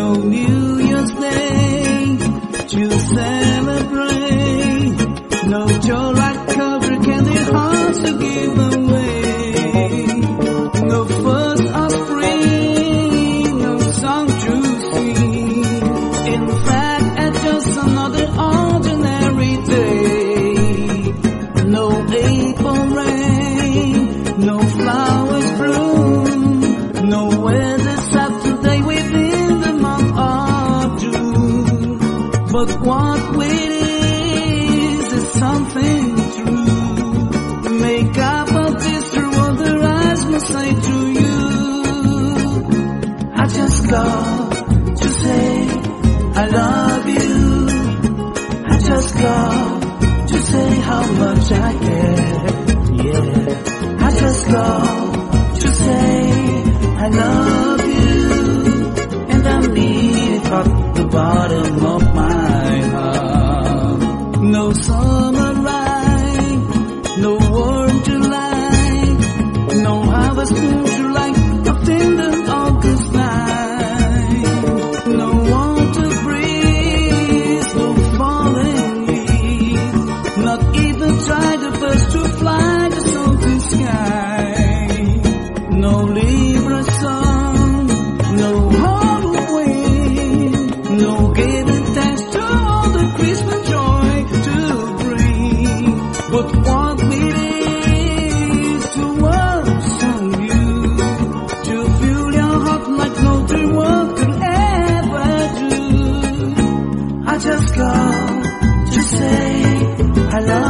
No New Year's Day to celebrate. No joy like cover candy hearts to give away. No first of spring, no song to sing. In fact, it's just another ordinary day. No April rain, no flowers bloom, no weather Saturday within the month of June. But what we is something true. Make up of this through what the eyes must say to you. I just call to say I love you. I just call to say how much I care. Yeah, I just call to say I love you, and I mean it from the bottom of my heart. No summer rain, no warm July, no harvest moon July, a tender August night. No water breeze, no falling leaves, not even try the birds to fly the salty sky. No Libra sun, no hollow wind, no giving thanks to all the Christmas joy to bring. But what it is to worship on you, to fill your heart like no dream world could ever do. I just call to say I love